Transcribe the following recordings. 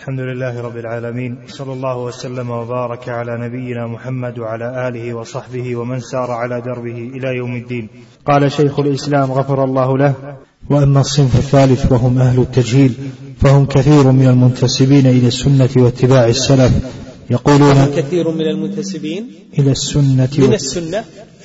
الحمد لله رب العالمين، صلى الله وسلم وبارك على نبينا محمد وعلى آله وصحبه ومن سار على دربه إلى يوم الدين. قال شيخ الإسلام غفر الله له: وأما الصنف الثالث وهم أهل التجهيل فهم كثير من المنتسبين إلى السنة واتباع السلف يقولون كثير من المنتسبين إلى السنة من السنة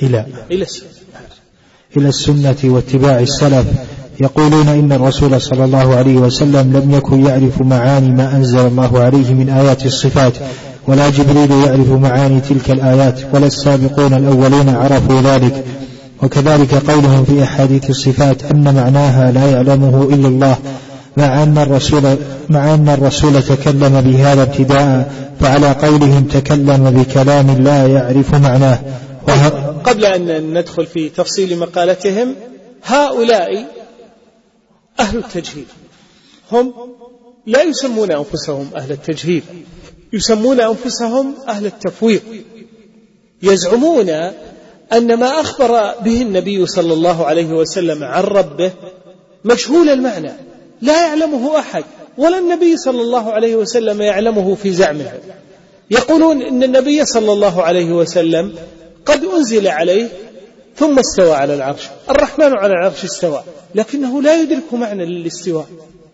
إلى السنة واتباع السلف يقولون إن الرسول صلى الله عليه وسلم لم يكن يعرف معاني ما أنزل الله عليه من آيات الصفات، ولا جبريل يعرف معاني تلك الآيات، ولا السابقون الأولين عرفوا ذلك. وكذلك قولهم في أحاديث الصفات أن معناها لا يعلمه إلا الله، مع أن الرسول تكلم بهذا ابتداء، فعلى قولهم تكلم بكلام لا يعرف معناه. قبل أن ندخل في تفصيل مقالتهم، هؤلاء أهل التجهيل هم لا يسمون أنفسهم أهل التجهيل، يسمون أنفسهم أهل التفويض. يزعمون أن ما أخبر به النبي صلى الله عليه وسلم عن ربه مجهول المعنى، لا يعلمه أحد، ولا النبي صلى الله عليه وسلم يعلمه في زعمه. يقولون إن النبي صلى الله عليه وسلم قد أنزل عليه ثم استوى على العرش، الرحمن على العرش استوى، لكنه لا يدرك معنى للاستواء،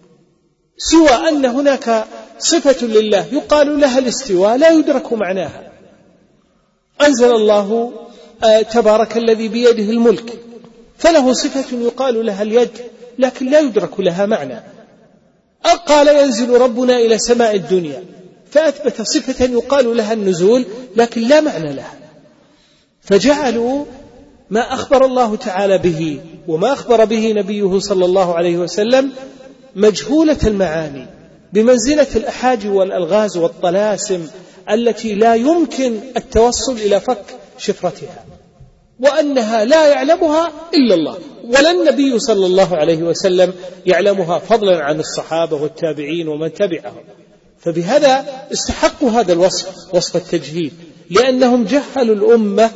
سوى أن هناك صفة لله يقال لها الاستواء لا يدرك معناها. أنزل الله تبارك الذي بيده الملك، فله صفة يقال لها اليد لكن لا يدرك لها معنى. قال ينزل ربنا إلى سماء الدنيا، فأثبت صفة يقال لها النزول لكن لا معنى لها. فجعلوا ما أخبر الله تعالى به وما أخبر به نبيه صلى الله عليه وسلم مجهولة المعاني، بمنزلة الأحاجي والألغاز والطلاسم التي لا يمكن التوصل إلى فك شفرتها، وأنها لا يعلمها إلا الله، ولا النبي صلى الله عليه وسلم يعلمها، فضلا عن الصحابة والتابعين ومن تبعهم. فبهذا استحقوا هذا الوصف، وصف التجهيل، لأنهم جهلوا الأمة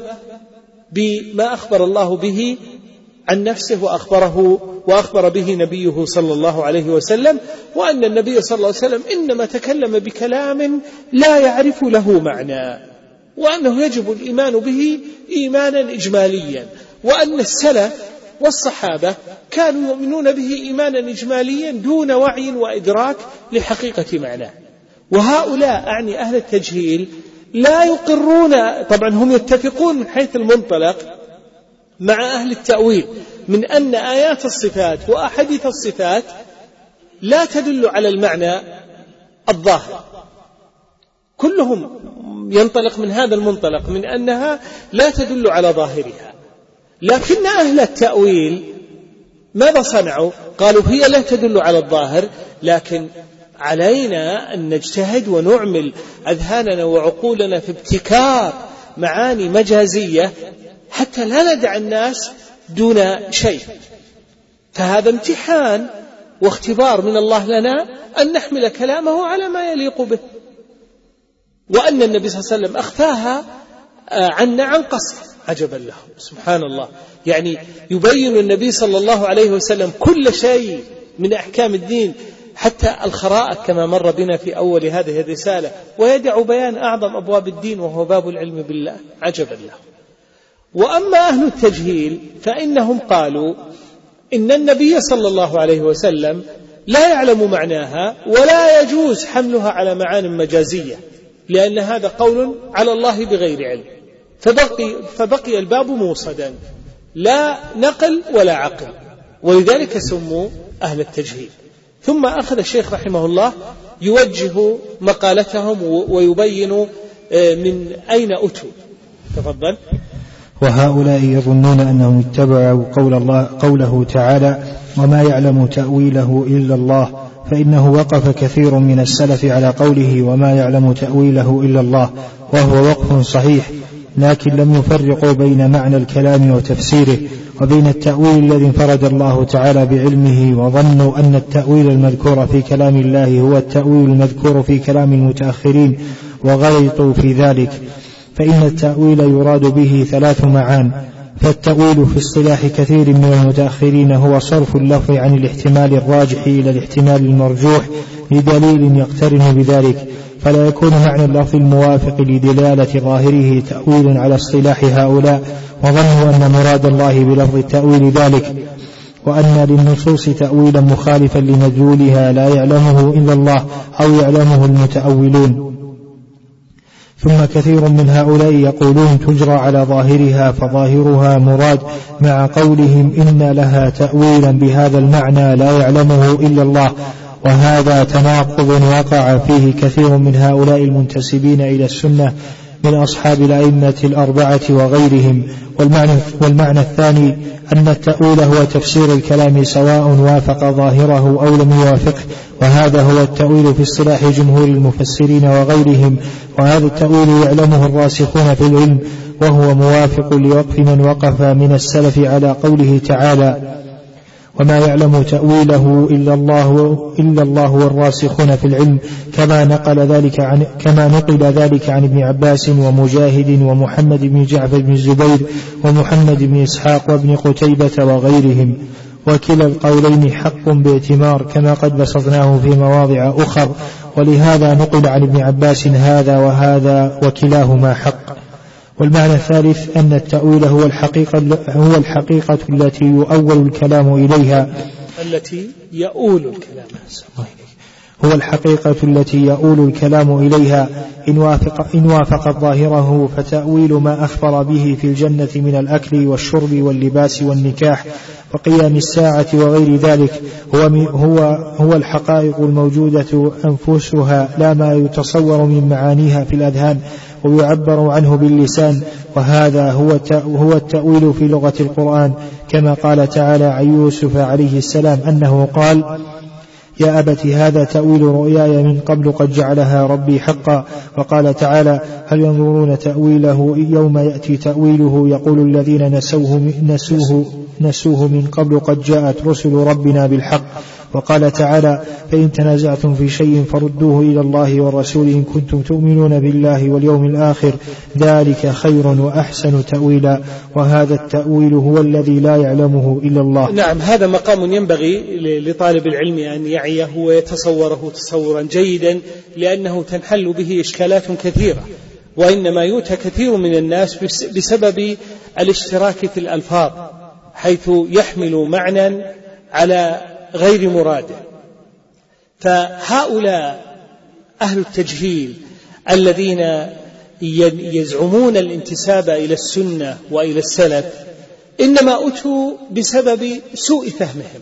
بما أخبر الله به عن نفسه وأخبر به نبيه صلى الله عليه وسلم، وأن النبي صلى الله عليه وسلم إنما تكلم بكلام لا يعرف له معنى، وأنه يجب الإيمان به إيمانا إجماليا، وأن السلف والصحابة كانوا يؤمنون به إيمانا إجماليا دون وعي وإدراك لحقيقة معناه. وهؤلاء أعني أهل التجهيل لا يقرون، طبعا هم يتفقون من حيث المنطلق مع أهل التأويل من أن آيات الصفات وأحاديث الصفات لا تدل على المعنى الظاهر، كلهم ينطلق من هذا المنطلق من أنها لا تدل على ظاهرها. لكن أهل التأويل ماذا صنعوا؟ قالوا هي لا تدل على الظاهر، لكن علينا أن نجتهد ونعمل أذهاننا وعقولنا في ابتكار معاني مجازية حتى لا ندع الناس دون شيء. فهذا امتحان واختبار من الله لنا أن نحمل كلامه على ما يليق به، وأن النبي صلى الله عليه وسلم أخفاها عنا عن قصد. عجبا له سبحان الله، يعني يبين النبي صلى الله عليه وسلم كل شيء من أحكام الدين حتى الخرائط كما مر بنا في أول هذه الرسالة، ويدع بيان أعظم أبواب الدين وهو باب العلم بالله. عجبا له. وأما أهل التجهيل فإنهم قالوا إن النبي صلى الله عليه وسلم لا يعلم معناها ولا يجوز حملها على معان مجازية، لأن هذا قول على الله بغير علم، فبقي الباب موصدا لا نقل ولا عقل، ولذلك سموا أهل التجهيل. ثم أخذ الشيخ رحمه الله يوجه مقالتهم ويبين من أين أتوا. تفضل. وهؤلاء يظنون أنهم اتبعوا قوله تعالى: وما يعلم تأويله إلا الله، فإنه وقف كثير من السلف على قوله وما يعلم تأويله إلا الله، وهو وقف صحيح، لكن لم يفرقوا بين معنى الكلام وتفسيره وبين التأويل الذي انفرد الله تعالى بعلمه، وظنوا أن التأويل المذكور في كلام الله هو التأويل المذكور في كلام المتأخرين، وغلطوا في ذلك. فإن التأويل يراد به 3 معان. فالتأويل في اصطلاح كثير من المتأخرين هو صرف اللفظ عن الاحتمال الراجح إلى الاحتمال المرجوح لدليل يقترن بذلك، فلا يكون معنى اللفظ الموافق لدلالة ظاهره تأويل على اصطلاح هؤلاء، وظنوا أن مراد الله بلفظ التأويل ذلك، وأن للنصوص تأويلا مخالفا لمدلولها لا يعلمه إلا الله أو يعلمه المتأولون. ثم كثير من هؤلاء يقولون تجرى على ظاهرها، فظاهرها مراد، مع قولهم إن لها تأويلا بهذا المعنى لا يعلمه إلا الله، وهذا تناقض وقع فيه كثير من هؤلاء المنتسبين إلى السنة من أصحاب الأئمة الأربعة وغيرهم. والمعنى الثاني أن التأويل هو تفسير الكلام سواء وافق ظاهره أو لم يوافقه، وهذا هو التأويل في اصطلاح جمهور المفسرين وغيرهم، وهذا التأويل يعلمه الراسخون في العلم، وهو موافق لوقف من وقف من السلف على قوله تعالى وما يعلم تأويله إلا الله والراسخون في العلم، كما نقل ذلك عن ابن عباس ومجاهد ومحمد بن جعفر بن الزبير ومحمد بن إسحاق وابن قتيبة وغيرهم. وكلا القولين حق باعتمار كما قد بسطناه في مواضع أخر، ولهذا نقل عن ابن عباس هذا وهذا وكلاهما حق. والمعنى الثالث أن التأويل هو الحقيقة التي يؤول الكلام إليها، هو الحقيقة التي يؤول الكلام إليها إن وافق ظاهره، فتأويل ما أخبر به في الجنة من الأكل والشرب واللباس والنكاح وقيام الساعة وغير ذلك هو الحقائق الموجودة أنفسها، لا ما يتصور من معانيها في الأذهان ويعبر عنه باللسان، وهذا هو التأويل في لغة القرآن، كما قال تعالى عن يوسف عليه السلام أنه قال يا أبت هذا تأويل رؤياي من قبل قد جعلها ربي حقا. وقال تعالى هل ينظرون تأويله يوم يأتي تأويله يقول الذين نسوه من قبل قد جاءت رسل ربنا بالحق. وقال تعالى فإن تنازعتم في شيء فردوه إلى الله والرسول إن كنتم تؤمنون بالله واليوم الآخر ذلك خير وأحسن تأويلا، وهذا التأويل هو الذي لا يعلمه إلا الله. نعم، هذا مقام ينبغي لطالب العلم أن يعيه ويتصوره تصورا جيدا، لأنه تنحل به إشكالات كثيرة، وإنما يؤتى كثير من الناس بسبب الاشتراك في الألفاظ، حيث يحمل معنى على غير مراده. فهؤلاء أهل التجهيل الذين يزعمون الانتساب إلى السنة وإلى السلف إنما أتوا بسبب سوء فهمهم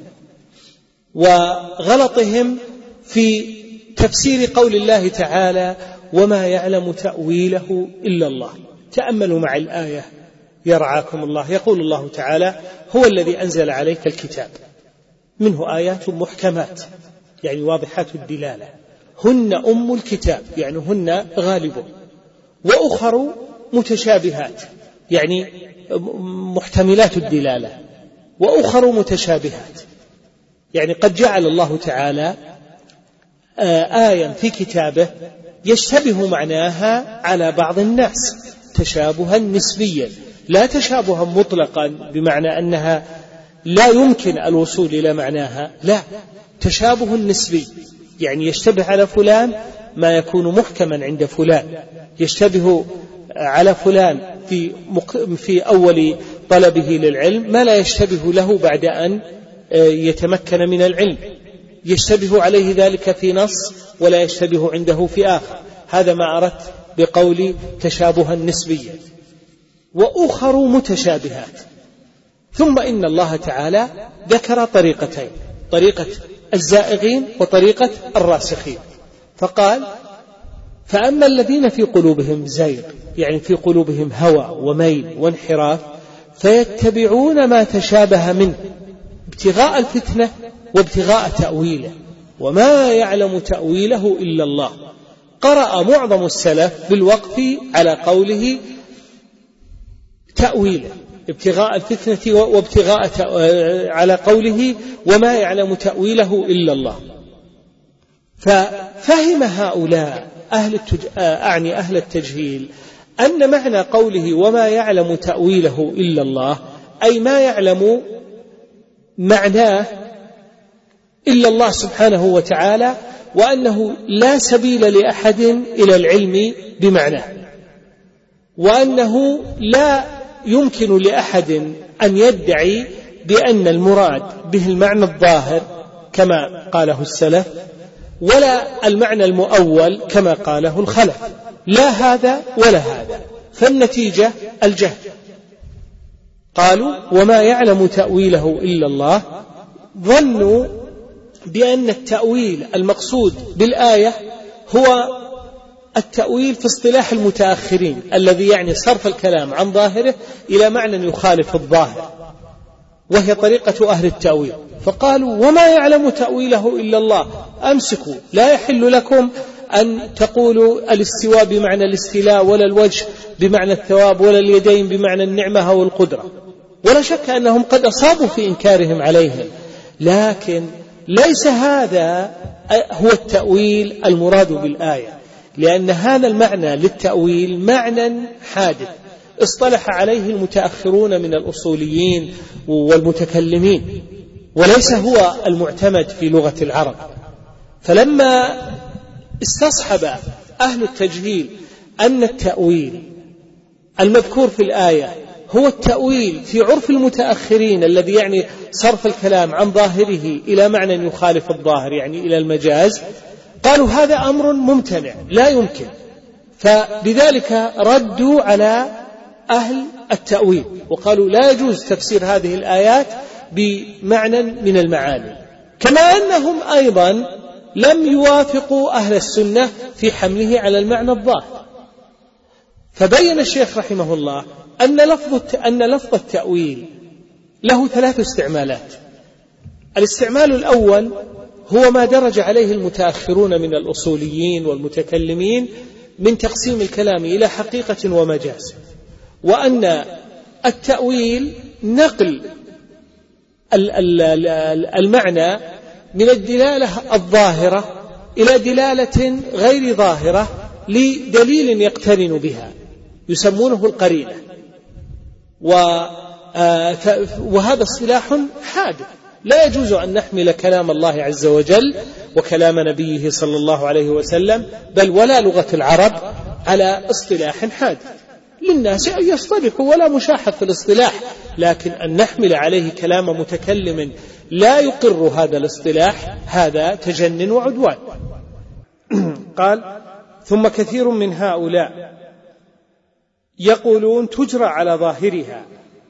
وغلطهم في تفسير قول الله تعالى وما يعلم تأويله إلا الله. تأملوا مع الآية يرعاكم الله، يقول الله تعالى هو الذي أنزل عليك الكتاب منه آيات محكمات يعني واضحات الدلالة، هن أم الكتاب يعني هن غالبه، وأخر متشابهات يعني محتملات الدلالة، وأخر متشابهات يعني قد جعل الله تعالى آية في كتابه يشتبه معناها على بعض الناس تشابها نسبيا، لا تشابها مطلقا بمعنى أنها لا يمكن الوصول إلى معناها، لا، تشابه نسبي يعني يشتبه على فلان ما يكون محكما عند فلان، يشتبه على فلان في أول طلبه للعلم ما لا يشتبه له بعد أن يتمكن من العلم، يشتبه عليه ذلك في نص ولا يشتبه عنده في آخر. هذا ما أردت بقول تشابها نسبيا. وأخر متشابهات. ثم إن الله تعالى ذكر طريقتين، طريقة الزائغين وطريقة الراسخين، فقال فأما الذين في قلوبهم زيغ يعني في قلوبهم هوى وميل وانحراف فيتبعون ما تشابه منه ابتغاء الفتنة وابتغاء تأويله وما يعلم تأويله إلا الله. قرأ معظم السلف بالوقف على قوله تأويله ابتغاء الفتنة وابتغاء على قوله وما يعلم تأويله إلا الله. ففهم هؤلاء أهل التجهيل أن معنى قوله وما يعلم تأويله إلا الله أي ما يعلم معناه إلا الله سبحانه وتعالى، وأنه لا سبيل لأحد إلى العلم بمعناه، وأنه لا يمكن لأحد أن يدعي بأن المراد به المعنى الظاهر كما قاله السلف، ولا المعنى المؤول كما قاله الخلف، لا هذا ولا هذا، فالنتيجة الجهل. قالوا وما يعلم تأويله إلا الله، ظنوا بأن التأويل المقصود بالآية هو التأويل في اصطلاح المتأخرين الذي يعني صرف الكلام عن ظاهره إلى معنى يخالف الظاهر، وهي طريقة أهل التأويل. فقالوا وما يعلم تأويله إلا الله، أمسكوا، لا يحل لكم أن تقولوا الاستواء بمعنى الاستيلاء، ولا الوجه بمعنى الثواب، ولا اليدين بمعنى النعمة أو القدرة. ولا شك أنهم قد أصابوا في إنكارهم عليهم، لكن ليس هذا هو التأويل المراد بالآية، لأن هذا المعنى للتأويل معنى حادث اصطلح عليه المتأخرون من الأصوليين والمتكلمين، وليس هو المعتمد في لغة العرب. فلما استصحب أهل التجهيل أن التأويل المذكور في الآية هو التأويل في عرف المتأخرين الذي يعني صرف الكلام عن ظاهره إلى معنى يخالف الظاهر، يعني إلى المجاز، قالوا هذا أمر ممتنع لا يمكن، فبذلك ردوا على أهل التأويل وقالوا لا يجوز تفسير هذه الآيات بمعنى من المعاني، كما أنهم أيضا لم يوافقوا أهل السنة في حمله على المعنى الظاهر. فبين الشيخ رحمه الله أن لفظ التأويل له 3 استعمالات. الاستعمال الأول هو ما درج عليه المتأخرون من الأصوليين والمتكلمين من تقسيم الكلام إلى حقيقة ومجاز، وأن التأويل نقل المعنى من الدلالة الظاهرة إلى دلالة غير ظاهرة لدليل يقترن بها يسمونه القرينة، وهذا اصطلاح حادث، لا يجوز أن نحمل كلام الله عز وجل وكلام نبيه صلى الله عليه وسلم بل ولا لغة العرب على اصطلاح حادث. للناس أن يصطلحوا ولا مشاحة في الاصطلاح، لكن أن نحمل عليه كلام متكلم لا يقر هذا الاصطلاح هذا تجنن وعدوان. قال ثم كثير من هؤلاء يقولون تجرى على ظاهرها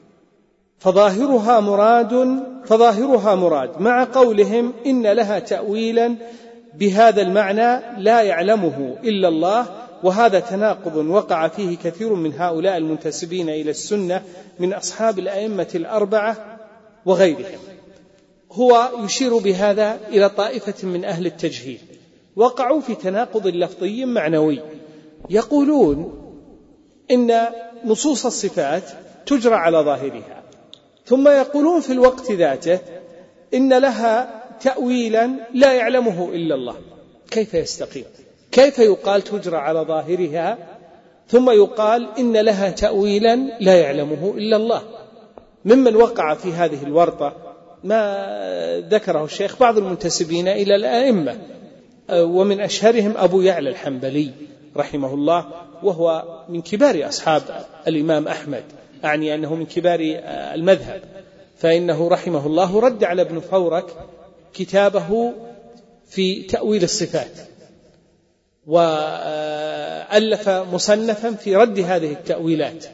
فظاهرها مراد مع قولهم إن لها تأويلا بهذا المعنى لا يعلمه إلا الله، وهذا تناقض وقع فيه كثير من هؤلاء المنتسبين إلى السنة من أصحاب الأئمة الأربعة وغيرهم. هو يشير بهذا إلى طائفة من أهل التجهيل وقعوا في تناقض لفظي معنوي، يقولون إن نصوص الصفات تجرى على ظاهرها، ثم يقولون في الوقت ذاته إن لها تأويلا لا يعلمه إلا الله. كيف يستقيم؟ كيف يقال تجرى على ظاهرها ثم يقال إن لها تأويلا لا يعلمه إلا الله؟ ممن وقع في هذه الورطة ما ذكره الشيخ بعض المنتسبين إلى الأئمة، ومن أشهرهم أبو يعلى الحنبلي رحمه الله، وهو من كبار أصحاب الإمام أحمد، أعني أنه من كبار المذهب، فإنه رحمه الله رد على ابن فورك كتابه في تأويل الصفات، وألف مصنفا في رد هذه التأويلات،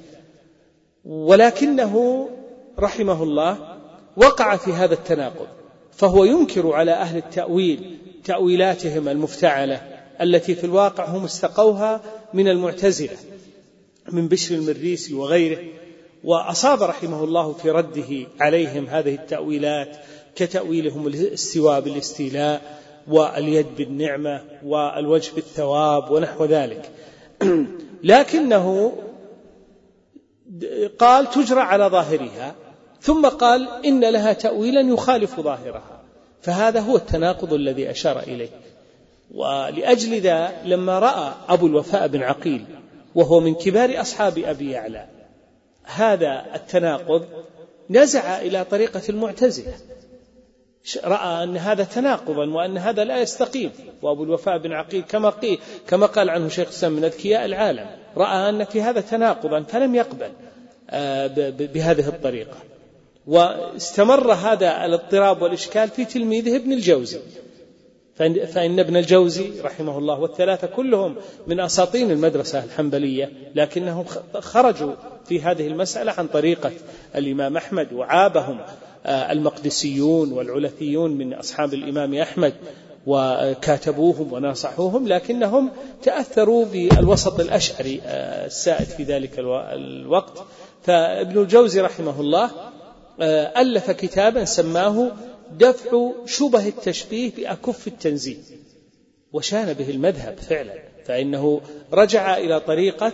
ولكنه رحمه الله وقع في هذا التناقض، فهو ينكر على أهل التأويل تأويلاتهم المفتعلة التي في الواقع هم استقوها من المعتزلة من بشر المريسي وغيره، وأصاب رحمه الله في رده عليهم هذه التأويلات كتأويلهم الاستواء بالاستيلاء واليد بالنعمة والوجه بالثواب ونحو ذلك. لكنه قال تجرى على ظاهرها ثم قال إن لها تأويلا يخالف ظاهرها، فهذا هو التناقض الذي أشار إليه. ولأجل ذا لما رأى أبو الوفاء بن عقيل وهو من كبار أصحاب أبي يعلى هذا التناقض نزع إلى طريقة المعتزلة، رأى أن هذا تناقضا وأن هذا لا يستقيم. وأبو الوفاء بن عقيل كما قال عنه شيخ الإسلام من أذكياء العالم، رأى أن في هذا تناقضا فلم يقبل بهذه الطريقة. واستمر هذا الاضطراب والإشكال في تلميذه ابن الجوزي، فإن ابن الجوزي رحمه الله والثلاثة كلهم من أساطين المدرسة الحنبلية، لكنهم خرجوا في هذه المسألة عن طريقة الإمام أحمد، وعابهم المقدسيون والعلثيون من أصحاب الإمام أحمد وكاتبوهم وناصحوهم، لكنهم تأثروا بالوسط الأشعري السائد في ذلك الوقت. فابن الجوزي رحمه الله ألف كتابا سماه دفع شبه التشبيه بأكف التنزيه، وشان به المذهب فعلا، فإنه رجع إلى طريقة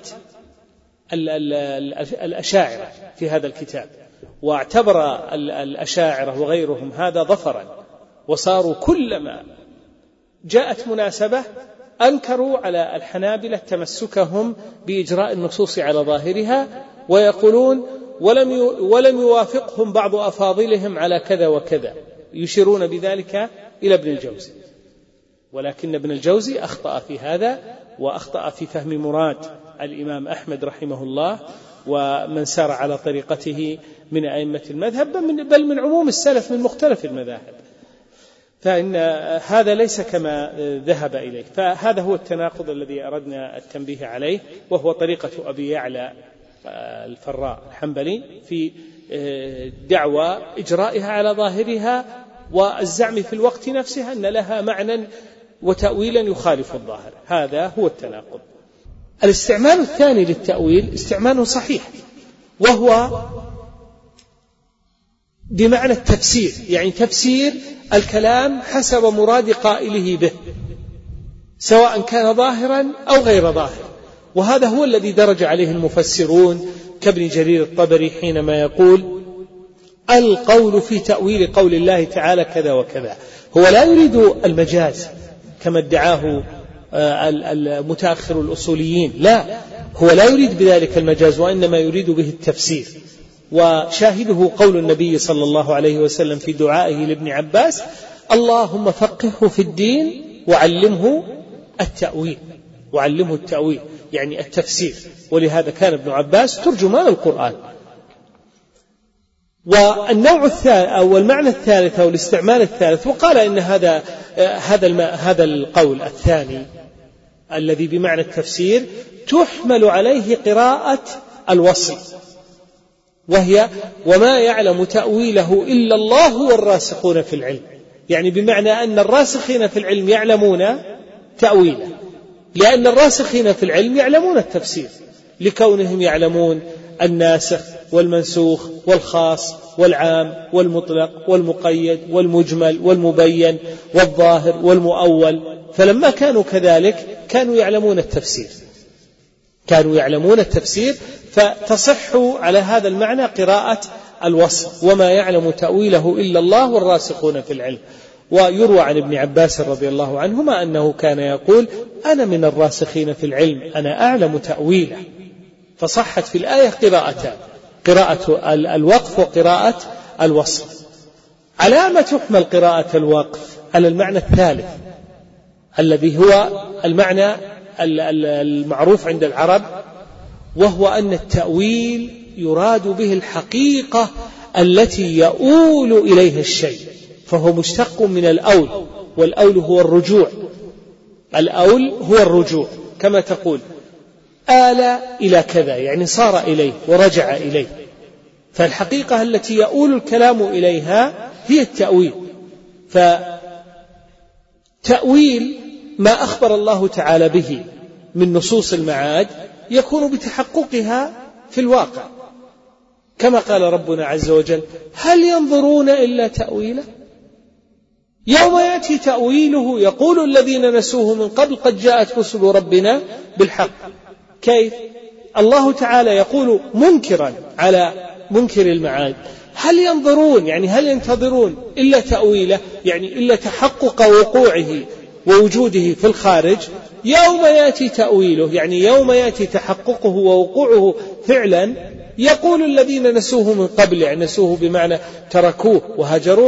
الأشاعرة في هذا الكتاب، واعتبر الأشاعرة وغيرهم هذا ظفرا، وصاروا كلما جاءت مناسبة أنكروا على الحنابلة تمسكهم بإجراء النصوص على ظاهرها، ويقولون ولم يوافقهم بعض أفاضلهم على كذا وكذا، يشيرون بذلك إلى ابن الجوزي. ولكن ابن الجوزي أخطأ في هذا، وأخطأ في فهم مراد الإمام أحمد رحمه الله ومن سار على طريقته من أئمة المذهب، بل من عموم السلف من مختلف المذاهب، فإن هذا ليس كما ذهب إليه. فهذا هو التناقض الذي أردنا التنبيه عليه، وهو طريقة أبي يعلى الفراء الحنبلي في دعوى إجرائها على ظاهرها، والزعم في الوقت نفسه أن لها معنى وتأويلا يخالف الظاهر. هذا هو التناقض. الاستعمال الثاني للتأويل استعمال صحيح، وهو بمعنى التفسير، يعني تفسير الكلام حسب مراد قائله به، سواء كان ظاهرا أو غير ظاهر. وهذا هو الذي درج عليه المفسرون كابن جرير الطبري حينما يقول القول في تأويل قول الله تعالى كذا وكذا. هو لا يريد المجاز كما ادعاه المتأخر الأصوليين، لا، هو لا يريد بذلك المجاز، وإنما يريد به التفسير. وشاهده قول النبي صلى الله عليه وسلم في دعائه لابن عباس: اللهم فقهه في الدين وعلمه التأويل. وعلمه التأويل يعني التفسير، ولهذا كان ابن عباس ترجمان القرآن. والنوع الثالث أو المعنى الثالث أو الاستعمال الثالث، وقال إن هذا القول الثاني الذي بمعنى التفسير تحمل عليه قراءة الوصل، وهي وما يعلم تأويله إلا الله والراسخون في العلم، يعني بمعنى أن الراسخين في العلم يعلمون تأويله، لأن الراسخين في العلم يعلمون التفسير، لكونهم يعلمون الناسخ والمنسوخ والخاص والعام والمطلق والمقيد والمجمل والمبين والظاهر والمؤول. فلما كانوا كذلك كانوا يعلمون التفسير، فتصح على هذا المعنى قراءة الوصف وما يعلم تأويله إلا الله والراسخون في العلم. ويروى عن ابن عباس رضي الله عنهما أنه كان يقول: أنا من الراسخين في العلم، أنا أعلم تأويله. فصحت في الآية قراءتان: قراءة الوقف وقراءة الوصف. على ما تحمل قراءة الوقف؟ على المعنى الثالث الذي هو المعنى المعروف عند العرب، وهو أن التأويل يراد به الحقيقة التي يؤول إليها الشيء، فهو مشتق من الأول، والأول هو الرجوع. الأول هو الرجوع، كما تقول آل إلى كذا، يعني صار إليه ورجع إليه. فالحقيقة التي يؤول الكلام إليها هي التأويل. فتأويل ما أخبر الله تعالى به من نصوص المعاد يكون بتحققها في الواقع، كما قال ربنا عز وجل: هل ينظرون إلا تأويله يوم يأتي تأويله يقول الذين نسوه من قبل قد جاءت رسل ربنا بالحق. كيف؟ الله تعالى يقول منكرا على منكر المعاد: هل ينظرون، يعني هل ينتظرون إلا تأويله، يعني إلا تحقق وقوعه ووجوده في الخارج. يوم يأتي تأويله يعني يوم يأتي تحققه ووقوعه فعلا، يقول الذين نسوه من قبل، يعني نسوه بمعنى تركوه وهجروه،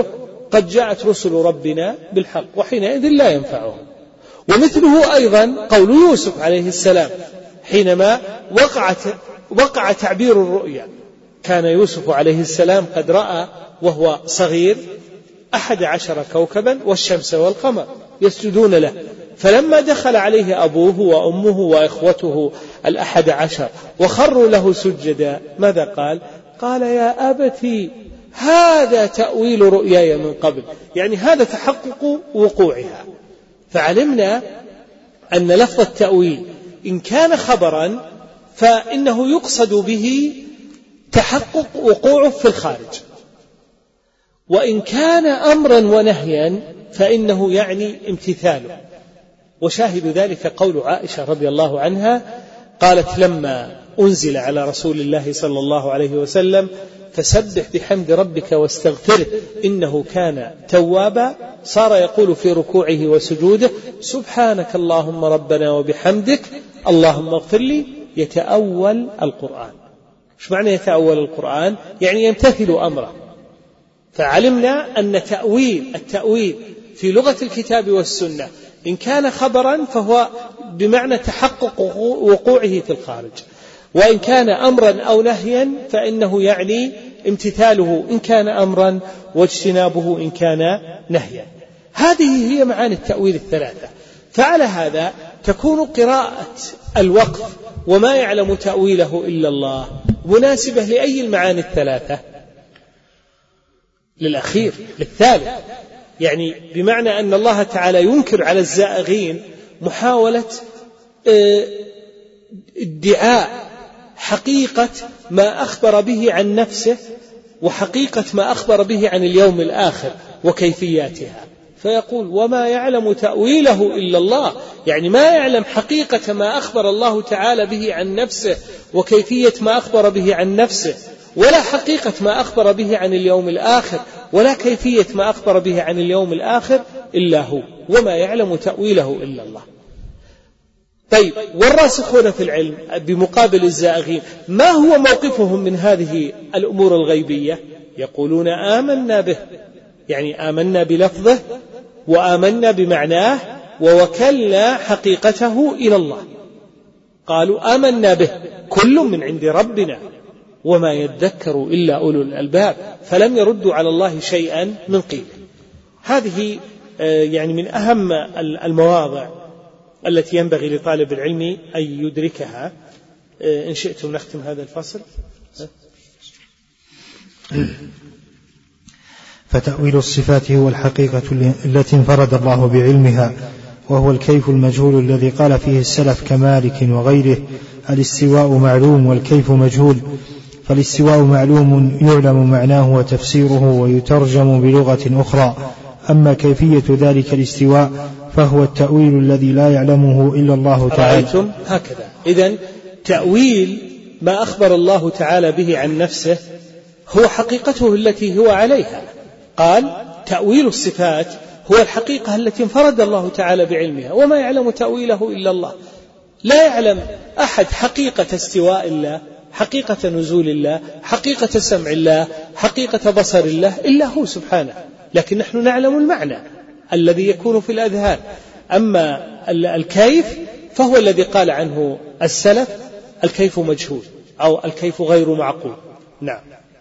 قد جاءت رسل ربنا بالحق وحينئذ لا ينفعهم. ومثله أيضا قول يوسف عليه السلام حينما وقع تعبير الرؤيا. كان يوسف عليه السلام قد رأى وهو صغير 11 كوكبا والشمس والقمر يسجدون له، فلما دخل عليه أبوه وأمه وإخوته 11 وخروا له سجدا ماذا قال؟ قال يا أبتي هذا تأويل رؤياي من قبل، يعني هذا تحقق وقوعها. فعلمنا أن لفظ التأويل إن كان خبرا فإنه يقصد به تحقق وقوعه في الخارج، وإن كان أمرا ونهيا فإنه يعني امتثاله. وشاهد ذلك قول عائشة رضي الله عنها قالت لما أنزل على رسول الله صلى الله عليه وسلم فسبح بحمد ربك واستغفره إنه كان توابا، صار يقول في ركوعه وسجوده سبحانك اللهم ربنا وبحمدك اللهم اغفر لي، يتأول القرآن. ايش معنى يتأول القرآن؟ يعني يمتثل أمره. فعلمنا أن التأويل في لغة الكتاب والسنة إن كان خبرا فهو بمعنى تحقق وقوعه في الخارج، وإن كان أمرا أو نهيا فإنه يعني امتثاله إن كان أمرا واجتنابه إن كان نهيا. هذه هي معاني التأويل الثلاثة. فعلى هذا تكون قراءة الوقف وما يعلم تأويله إلا الله مناسبة لأي المعاني الثلاثة؟ للأخير، للثالث، يعني بمعنى أن الله تعالى ينكر على الزائغين محاولة ادعاء حقيقة ما أخبر به عن نفسه وحقيقة ما أخبر به عن اليوم الآخر وكيفياتها، فيقول وما يعلم تأويله إلا الله، يعني ما يعلم حقيقة ما أخبر الله تعالى به عن نفسه وكيفية ما أخبر به عن نفسه، ولا حقيقة ما أخبر به عن اليوم الآخر ولا كيفية ما أخبر به عن اليوم الآخر إلا هو، وما يعلم تأويله إلا الله. طيب، والراسخون في العلم بمقابل الزائغين ما هو موقفهم من هذه الأمور الغيبية؟ يقولون آمنا به، يعني آمنا بلفظه وآمنا بمعناه ووكلنا حقيقته إلى الله. قالوا آمنا به كل من عند ربنا وما يذكر إلا أولو الألباب، فلم يردوا على الله شيئا من قيل. هذه يعني من أهم المواضع التي ينبغي لطالب العلم أن يدركها. إن شئتم نختم هذا الفصل. فتأويل الصفات هو الحقيقة التي انفرد الله بعلمها، وهو الكيف المجهول الذي قال فيه السلف كمالك وغيره الاستواء معلوم والكيف مجهول. فالاستواء معلوم يعلم معناه وتفسيره ويترجم بلغة أخرى، أما كيفية ذلك الاستواء فهو التأويل الذي لا يعلمه إلا الله تعالى. هكذا إذن تأويل ما أخبر الله تعالى به عن نفسه هو حقيقته التي هو عليها. قال تأويل الصفات هو الحقيقة التي انفرد الله تعالى بعلمها، وما يعلم تأويله إلا الله. لا يعلم أحد حقيقة استواء الله، حقيقة نزول الله، حقيقة سمع الله، حقيقة بصر الله إلا هو سبحانه، لكن نحن نعلم المعنى الذي يكون في الأذهان. أما الكيف فهو الذي قال عنه السلف الكيف مجهول أو الكيف غير معقول. نعم.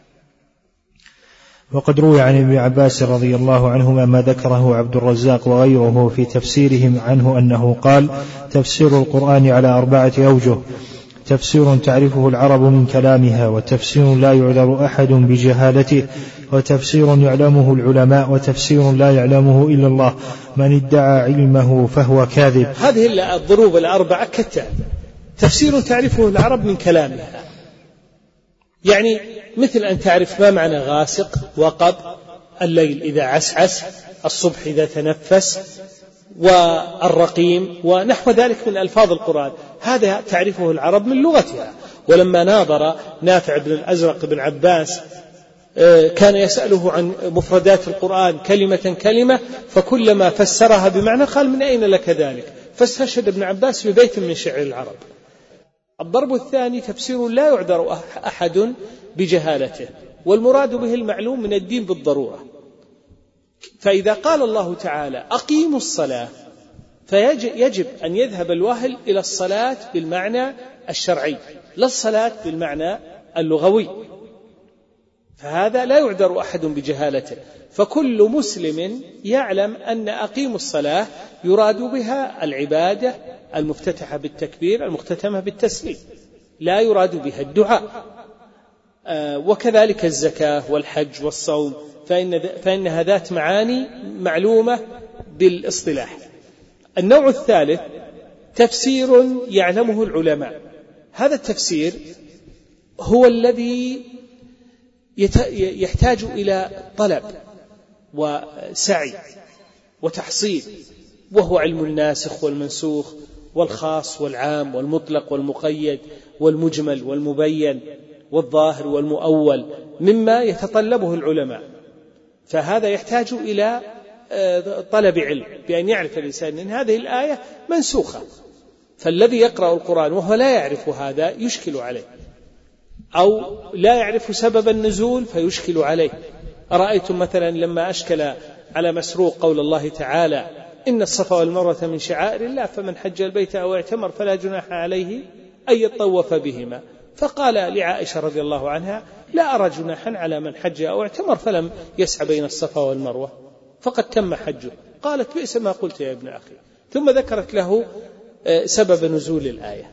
وقد روي عن ابن عباس رضي الله عنهما ما ذكره عبد الرزاق وغيره في تفسيرهم عنه أنه قال تفسير القرآن على 4 أوجه: تفسير تعرفه العرب من كلامها، وتفسير لا يعذر أحد بجهالته، وتفسير يعلمه العلماء، وتفسير لا يعلمه إلا الله، من ادعى علمه فهو كاذب. هذه الضروب 4 كالتالي: تفسير تعرفه العرب من كلامها، يعني مثل أن تعرف ما معنى غاسق، وقب، الليل إذا عسعس، الصبح إذا تنفس، والرقيم ونحو ذلك من ألفاظ القرآن. هذا تعرفه العرب من لغتها. ولما ناظر نافع بن الأزرق بن عباس كان يسأله عن مفردات القرآن كلمة كلمة، فكلما فسرها بمعنى قال من أين لك ذلك؟ فاستشهد ابن عباس ببيت من شعر العرب. الضرب الثاني تفسير لا يعذر أحد بجهالته، والمراد به المعلوم من الدين بالضرورة، فإذا قال الله تعالى أقيموا الصلاة فيجب أن يذهب الواهل إلى الصلاة بالمعنى الشرعي لا الصلاة بالمعنى اللغوي، فهذا لا يعذر أحد بجهالته. فكل مسلم يعلم أن أقيموا الصلاة يراد بها العبادة المفتتحة بالتكبير المختتمة بالتسليم، لا يراد بها الدعاء. وكذلك الزكاة والحج والصوم فإنها ذات معاني معلومة بالاصطلاح. النوع الثالث تفسير يعلمه العلماء. هذا التفسير هو الذي يحتاج إلى طلب وسعي وتحصيل، وهو علم الناسخ والمنسوخ والخاص والعام والمطلق والمقيد والمجمل والمبين والظاهر والمؤول مما يتطلبه العلماء. فهذا يحتاج إلى طلب علم بأن يعرف الإنسان أن هذه الآية منسوخة، فالذي يقرأ القرآن وهو لا يعرف هذا يشكل عليه، أو لا يعرف سبب النزول فيشكل عليه. أرأيتم مثلا لما أشكل على مسروق قول الله تعالى إن الصفا والمروة من شعائر الله فمن حج البيت أو اعتمر فلا جناح عليه أن يطوف بهما، فقال لعائشة رضي الله عنها لا أرى جناحا على من حج أو اعتمر فلم يسعى بين الصفا والمروة فقد تم حجه. قالت بئس ما قلت يا ابن أخي، ثم ذكرت له سبب نزول الآية.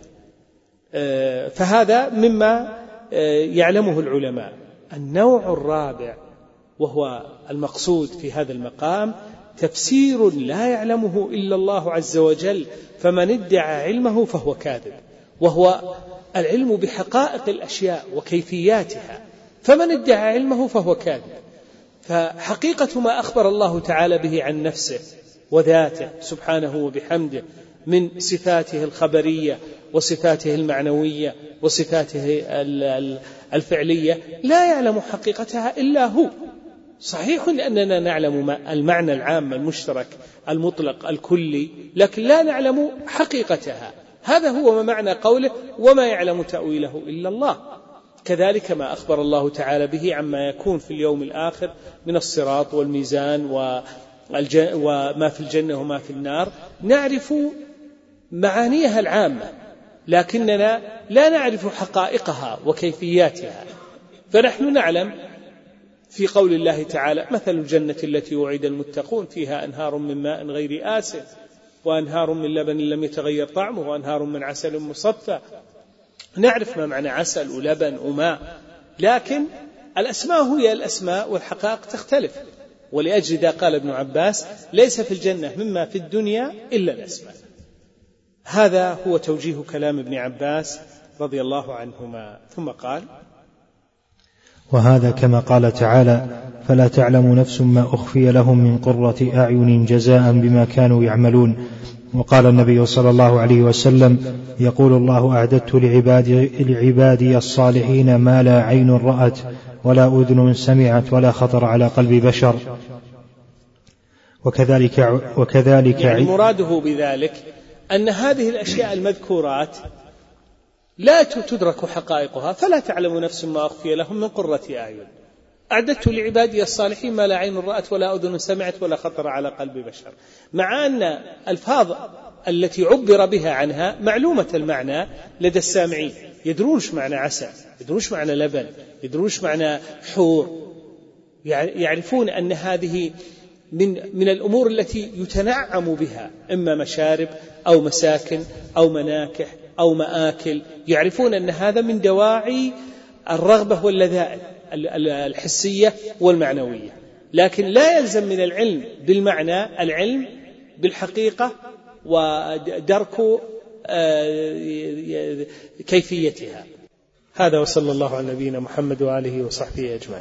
فهذا مما يعلمه العلماء. النوع الرابع وهو المقصود في هذا المقام تفسير لا يعلمه إلا الله عز وجل، فمن ادعى علمه فهو كاذب، وهو العلم بحقائق الأشياء وكيفياتها. فمن ادعى علمه فهو كاذب. فحقيقة ما أخبر الله تعالى به عن نفسه وذاته سبحانه وبحمده من صفاته الخبرية وصفاته المعنوية وصفاته الفعلية لا يعلم حقيقتها إلا هو. صحيح أننا نعلم المعنى العام المشترك المطلق الكلي، لكن لا نعلم حقيقتها. هذا هو ما معنى قوله وما يعلم تأويله إلا الله. كذلك ما أخبر الله تعالى به عما يكون في اليوم الآخر من الصراط والميزان وما في الجنة وما في النار، نعرف معانيها العامة لكننا لا نعرف حقائقها وكيفياتها. فنحن نعلم في قول الله تعالى مثل الجنة التي وعد المتقون فيها أنهار من ماء غير آسن وأنهار من لبن لم يتغير طعمه وأنهار من عسل مصفى. نعرف ما معنى عسل ولبن وماء، لكن الأسماء هي الأسماء والحقائق تختلف. ولأجل ذا قال ابن عباس ليس في الجنة مما في الدنيا إلا الأسماء. هذا هو توجيه كلام ابن عباس رضي الله عنهما. ثم قال وهذا كما قال تعالى فلا تعلم نفس ما أخفي لهم من قرة أعين جزاء بما كانوا يعملون. وقال النبي صلى الله عليه وسلم يقول الله أعددت لعبادي الصالحين ما لا عين رأت ولا أذن سمعت ولا خطر على قلب بشر. وكذلك يعني مراده بذلك أن هذه الأشياء المذكورات لا تدرك حقائقها، فلا تعلم نفس ما أخفي لهم من قرة أعين. أعددت لعبادي الصالحين ما لا عين رأت ولا أذن سمعت ولا خطر على قلب بشر، مع أن الفاظ التي عبر بها عنها معلومة المعنى لدى السامعين، يدرونش معنى عسل، يدرونش معنى لبن، يدرونش معنى حور، يعرفون أن هذه من الأمور التي يتنعم بها، إما مشارب أو مساكن أو مناكح أو مآكل، يعرفون أن هذا من دواعي الرغبة واللذائذ الحسية والمعنوية. لكن لا يلزم من العلم بالمعنى العلم بالحقيقة ودرك كيفيتها. هذا وصلى الله على نبينا محمد وآله وصحبه أجمعين.